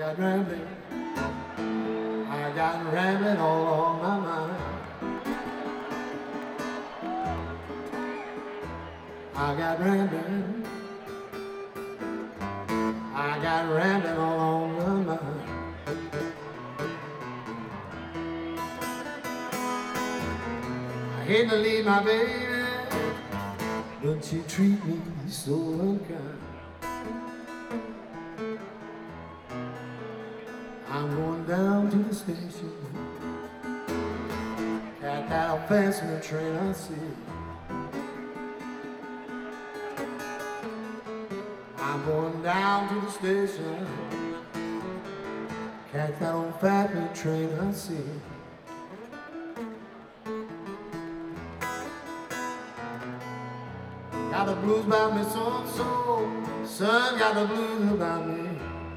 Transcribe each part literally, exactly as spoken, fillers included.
got rambling, I got rambling all on my mind. I got rambling, I got rambling all on my mind. I hate to leave my baby, but she treat me so unkind. I'm going down to the station, at that passing train I see. I'm going down to the station, catch that old fat train I see. Got the blues about me so and so, son got the blues about me.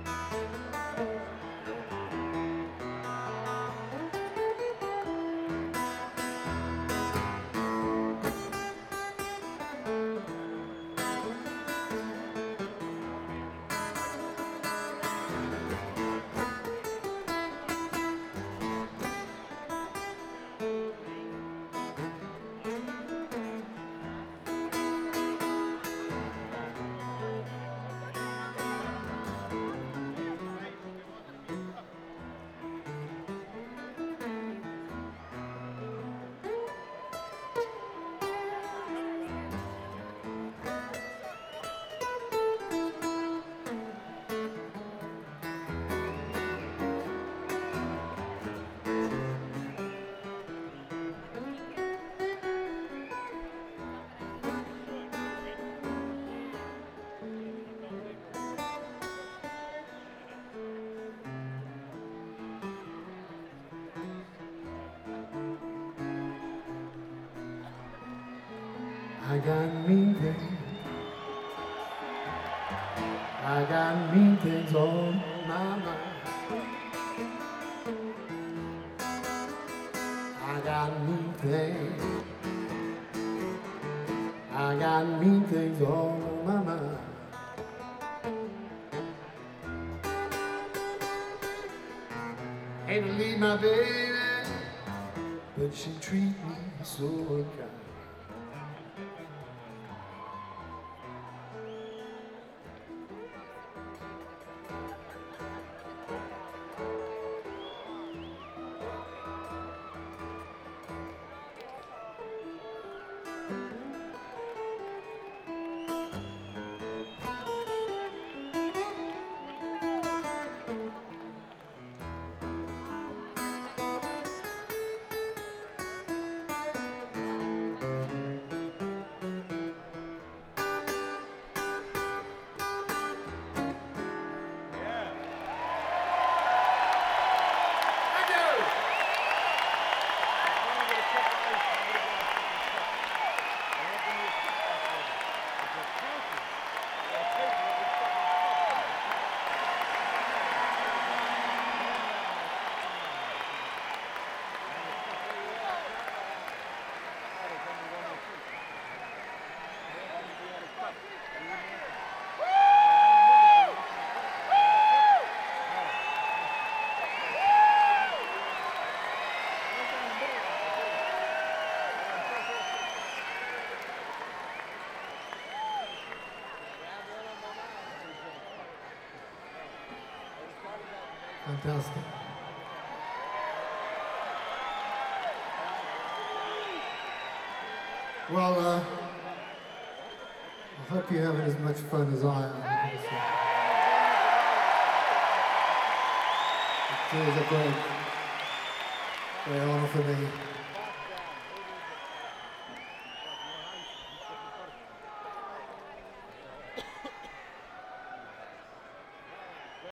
I got mean things, I got mean things on my mind. I got mean things, I got mean things on my mind. Hate to leave my baby, but she treat me so unkind. Fantastic. Well, uh, I hope you're having as much fun as I am. It was a great, great honor for me.